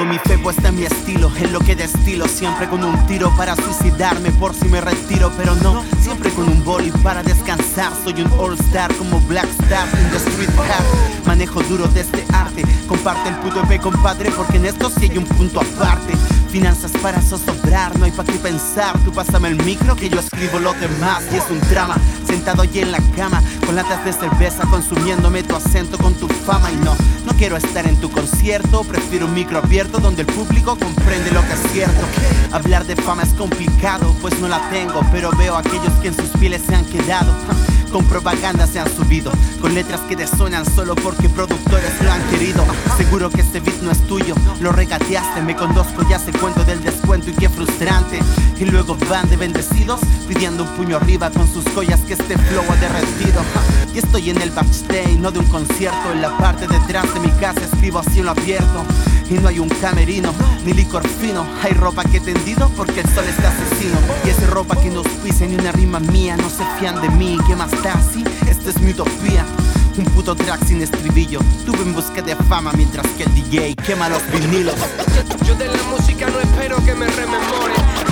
mi fe puesta en mi estilo, en lo que destilo. Siempre con un tiro para suicidarme por si me retiro, pero no, siempre con un boli para descansar. Soy un all-star como Black Star in the street rap. Manejo duro de este arte, comparte el puto EP compadre, porque en esto sí hay un punto aparte. Finanzas para zozobrar, no hay pa' qué pensar. Tú pásame el micro que yo escribo lo demás. Y es un drama, sentado allí en la cama, con latas de cerveza, consumiéndome tu acento con tu fama. Y no quiero estar en tu concierto, prefiero un micro abierto donde el público comprende lo que es cierto. Hablar de fama es complicado, pues no la tengo, pero veo a aquellos que en sus pieles se han quedado. Con propaganda se han subido, con letras que desuenan solo porque productores lo han querido. Seguro que este beat no es tuyo, lo regateaste, me conduzco, ya sé cuento del descuento y qué frustrante. Y luego van de bendecidos pidiendo un puño arriba con sus joyas que este flow ha derretido. Y estoy en el backstage, no de un concierto, en la parte detrás de mi casa escribo a cielo abierto. Y no hay un camerino, ni licor fino, hay ropa que he tendido porque el sol está asesino. Y esa ropa que no auspicia ni una rima mía, no se fían de mí, ¿qué más da? Sí, esta es mi utopía. Un puto track sin estribillo, tuve en busca de fama mientras que el DJ quema los vinilos. Yo de la música no espero que me rememore.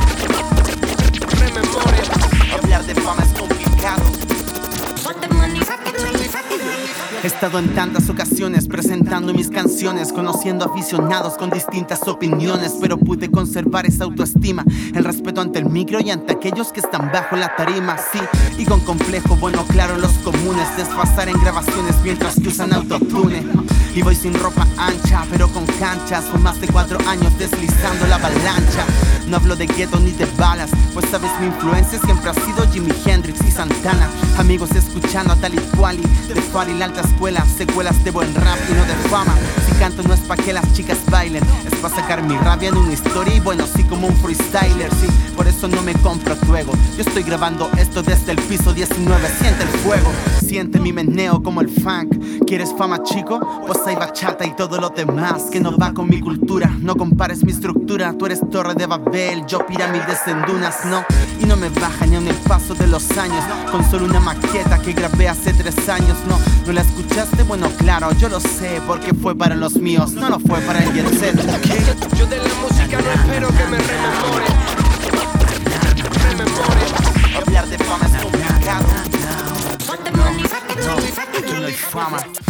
Hablar de fama es complicado. He estado en tantas ocasiones presentando mis canciones, conociendo aficionados con distintas opiniones, pero pude conservar esa autoestima, el respeto ante el micro y ante aquellos que están bajo la tarima, sí. Y con complejo, bueno, claro, los comunes, desfasar en grabaciones mientras que usan autotune. Y voy sin ropa ancha, pero con canchas, con más de 4 años deslizando la avalancha. No hablo de gueto ni de balas, pues sabes mi influencia siempre ha sido Jimi Hendrix y Santana. Amigos escuchando a tal y cual y de far y la alta escuela, secuelas de buen rap y no de fama. Si canto no es pa' que las chicas bailen, es pa' sacar mi rabia en una historia y bueno, sí como un freestyler, sí. Por eso no me compro tu ego, yo estoy grabando esto desde el piso 19, siente el fuego. Siente mi meneo como el funk. ¿Quieres fama, chico? Pues hay bachata y todo lo demás que no va con mi cultura. No compares mi estructura, tú eres Torre de Babel, yo pirámides en dunas, no. Y no me baja ni aun el paso de los años, con solo una maqueta que grabé hace 3 años, ¿no la escuchaste? Bueno, claro, yo lo sé, porque fue para los míos, no lo fue para el jet set. Yo de la música no espero que me rememore. Hablar de fama es complicado. No, aquí no hay fama.